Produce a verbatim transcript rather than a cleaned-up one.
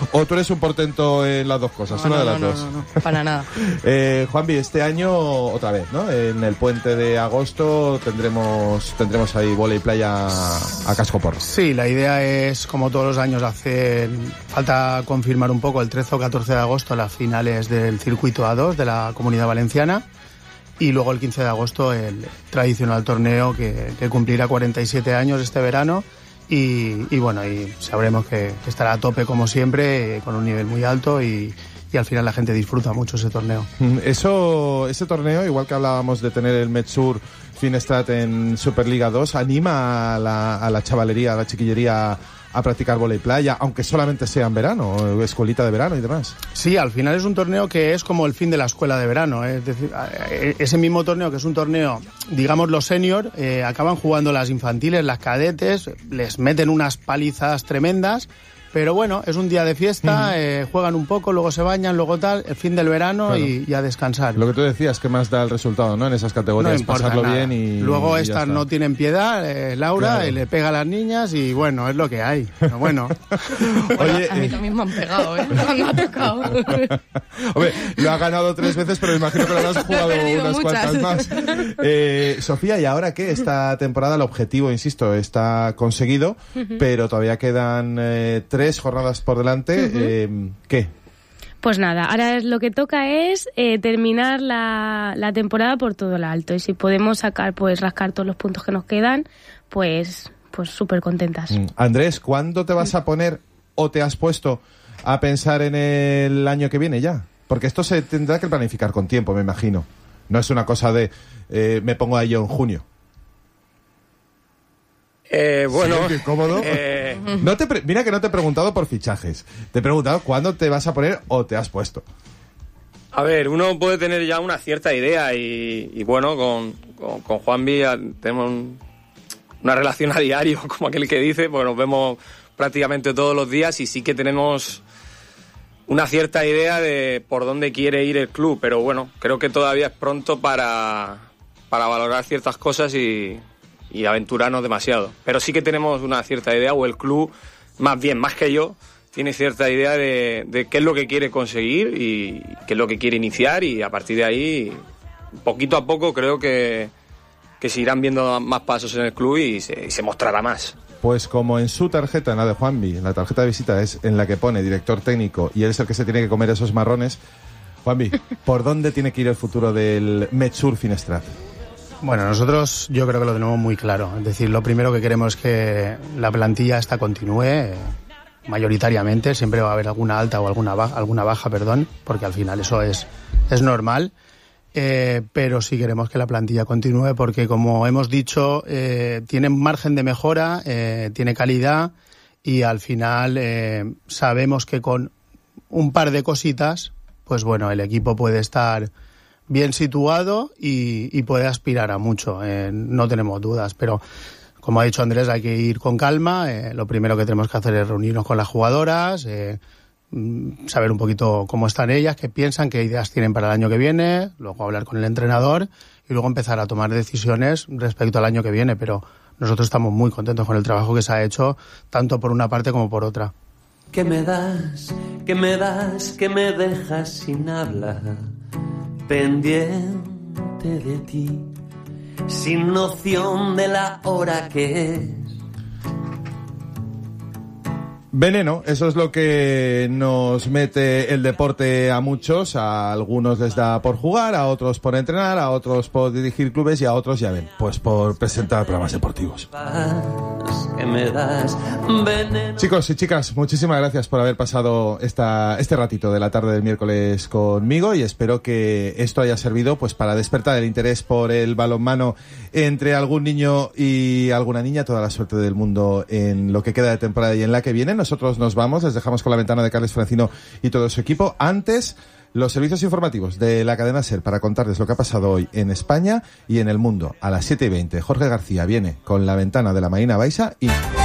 ¿O tú eres un portento en las dos cosas? No, una no, de las no, dos. No, no, no, para nada. eh, Juanvi, este año otra vez, ¿no? En el puente de agosto tendremos tendremos ahí vóley playa a casco porro. Sí, la idea es, como todos los años, hacer, falta confirmar un poco el trece o catorce de agosto las finales del circuito A dos de la Comunidad Valenciana. Y luego el quince de agosto el tradicional torneo que, que cumplirá cuarenta y siete años este verano y, y bueno, y sabremos que, que estará a tope como siempre, eh, con un nivel muy alto y, y al final la gente disfruta mucho ese torneo. Eso, ese torneo, igual que hablábamos de tener el Metsur Finestrat en Superliga dos, anima a la, a la chavalería, a la chiquillería a practicar vóley playa, aunque solamente sea en verano, escuelita de verano y demás. Sí, al final es un torneo que es como el fin de la escuela de verano, ¿eh? Es decir, ese mismo torneo que es un torneo, digamos los senior, eh, acaban jugando las infantiles, las cadetes, les meten unas palizas tremendas. Pero bueno, es un día de fiesta, uh-huh. eh, juegan un poco, luego se bañan, luego tal, el fin del verano, claro. y, y a descansar. Lo que tú decías, que más da el resultado, ¿no? En esas categorías, no pasarlo nada. bien y... Luego y estas no tienen piedad, eh, Laura, claro. y le pega a las niñas y bueno, es lo que hay. Pero bueno. bueno Oye, a mí también me han pegado, ¿eh? Me ha tocado. Hombre, lo ha ganado tres veces, pero imagino que lo habrás jugado unas muchas. cuantas más. Eh, Sofía, ¿y ahora qué? Esta temporada el objetivo, insisto, está conseguido, uh-huh. pero todavía quedan eh, tres jornadas por delante. Uh-huh. Eh, ¿Qué? Pues nada, ahora lo que toca es eh, terminar la, la temporada por todo lo alto. Y si podemos sacar, pues rascar todos los puntos que nos quedan, pues pues súper contentas. Mm. Andrés, ¿cuándo te vas a poner o te has puesto a pensar en el año que viene ya? Porque esto se tendrá que planificar con tiempo, me imagino. No es una cosa de eh, me pongo a ello en junio. Eh, bueno, sí, qué cómodo. Eh... No te pre- mira que no te he preguntado por fichajes. Te he preguntado cuándo te vas a poner o te has puesto. A ver, uno puede tener ya una cierta idea y, y bueno, con, con, con Juanvi tenemos un, una relación a diario, como aquel que dice, pues nos vemos prácticamente todos los días y sí que tenemos una cierta idea de por dónde quiere ir el club, pero bueno, creo que todavía es pronto para, para valorar ciertas cosas y... y aventurarnos demasiado. Pero sí que tenemos una cierta idea, o el club, más bien, más que yo, tiene cierta idea de, de qué es lo que quiere conseguir y qué es lo que quiere iniciar, y a partir de ahí, poquito a poco, creo que, que se irán viendo más pasos en el club y se, y se mostrará más. Pues como en su tarjeta, en la de Juanvi, en la tarjeta de visita es en la que pone director técnico y él es el que se tiene que comer esos marrones. Juanvi, ¿por dónde tiene que ir el futuro del Metsur Finestrat? Bueno, nosotros yo creo que lo tenemos muy claro. Es decir, lo primero que queremos es que la plantilla esta continúe, eh, mayoritariamente. Siempre va a haber alguna alta o alguna baja, alguna baja, perdón, porque al final eso es, es normal. Eh, pero sí queremos que la plantilla continúe porque, como hemos dicho, eh, tiene margen de mejora, eh, tiene calidad y al final eh, sabemos que con un par de cositas, pues bueno, el equipo puede estar bien situado y, y puede aspirar a mucho, eh, no tenemos dudas, pero como ha dicho Andrés, hay que ir con calma. Eh, lo primero que tenemos que hacer es reunirnos con las jugadoras, eh, saber un poquito cómo están ellas, qué piensan, qué ideas tienen para el año que viene, luego hablar con el entrenador y luego empezar a tomar decisiones respecto al año que viene, pero nosotros estamos muy contentos con el trabajo que se ha hecho, tanto por una parte como por otra. ¿Qué me das? ¿Qué me das? ¿Qué me dejas sin hablar? Pendiente de ti, sin noción de la hora que es. Veneno, eso es lo que nos mete el deporte a muchos. A algunos les da por jugar, a otros por entrenar, a otros por dirigir clubes y a otros, ya ven, pues por presentar programas deportivos. Que me das veneno. Chicos y chicas, muchísimas gracias por haber pasado esta, este ratito de la tarde del miércoles conmigo y espero que esto haya servido pues para despertar el interés por el balonmano entre algún niño y alguna niña. Toda la suerte del mundo en lo que queda de temporada y en la que viene. Nosotros nos vamos, les dejamos con la ventana de Carles Francino y todo su equipo. Antes, los servicios informativos de la cadena SER para contarles lo que ha pasado hoy en España y en el mundo. A las siete y veinte, Jorge García viene con la ventana de la Marina Baixa y...